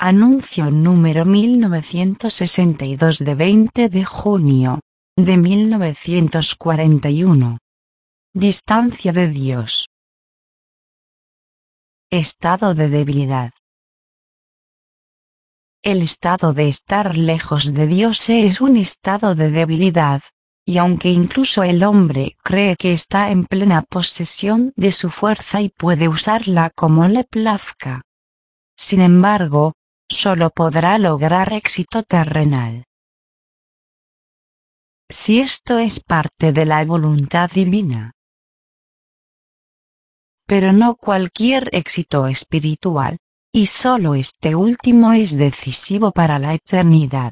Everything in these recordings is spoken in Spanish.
Anuncio número 1962 de 20 de junio de 1941. Distancia de Dios. Estado de debilidad. El estado de estar lejos de Dios es un estado de debilidad, y aunque incluso el hombre cree que está en plena posesión de su fuerza y puede usarla como le plazca, sin embargo, solo podrá lograr éxito terrenal si esto es parte de la voluntad divina. Pero no cualquier éxito espiritual, y solo este último es decisivo para la eternidad.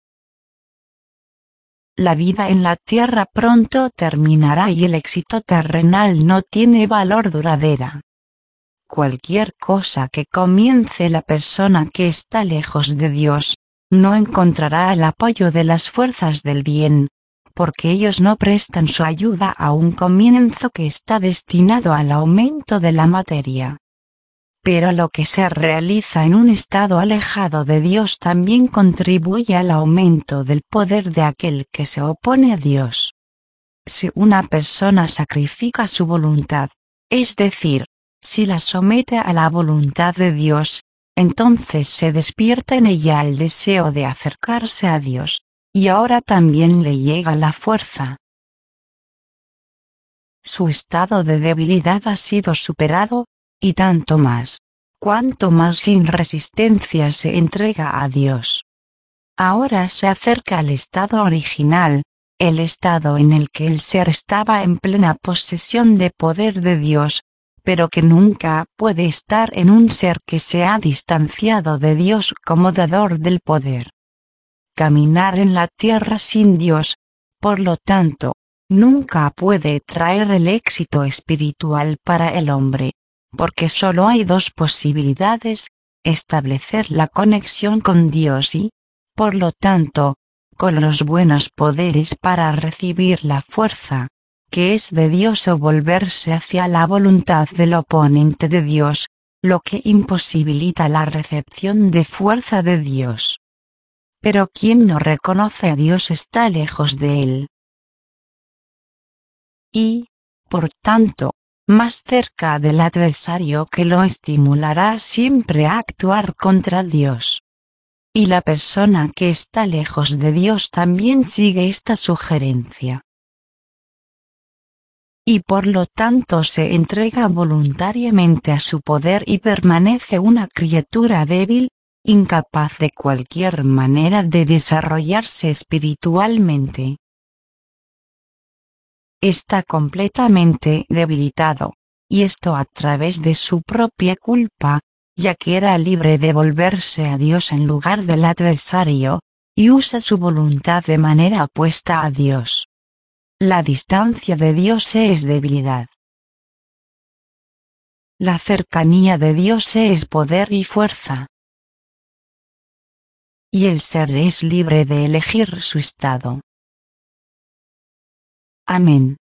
La vida en la tierra pronto terminará y el éxito terrenal no tiene valor duradera. Cualquier cosa que comience la persona que está lejos de Dios, no encontrará el apoyo de las fuerzas del bien, porque ellos no prestan su ayuda a un comienzo que está destinado al aumento de la materia. Pero lo que se realiza en un estado alejado de Dios también contribuye al aumento del poder de aquel que se opone a Dios. Si una persona sacrifica su voluntad, es decir, si la somete a la voluntad de Dios, entonces se despierta en ella el deseo de acercarse a Dios, y ahora también le llega la fuerza. Su estado de debilidad ha sido superado, y tanto más, cuanto más sin resistencia se entrega a Dios. Ahora se acerca al estado original, el estado en el que el ser estaba en plena posesión de poder de Dios, pero que nunca puede estar en un ser que se ha distanciado de Dios como dador del poder. Caminar en la tierra sin Dios, por lo tanto, nunca puede traer el éxito espiritual para el hombre, porque solo hay dos posibilidades: establecer la conexión con Dios y, por lo tanto, con los buenos poderes para recibir la fuerza, que es de Dios, o volverse hacia la voluntad del oponente de Dios, lo que imposibilita la recepción de fuerza de Dios. Pero quien no reconoce a Dios está lejos de él. Y, por tanto, más cerca del adversario que lo estimulará siempre a actuar contra Dios. Y la persona que está lejos de Dios también sigue esta sugerencia. Y por lo tanto se entrega voluntariamente a su poder y permanece una criatura débil, incapaz de cualquier manera de desarrollarse espiritualmente. Está completamente debilitado, y esto a través de su propia culpa, ya que era libre de volverse a Dios en lugar del adversario, y usa su voluntad de manera opuesta a Dios. La distancia de Dios es debilidad. La cercanía de Dios es poder y fuerza. Y el ser es libre de elegir su estado. Amén.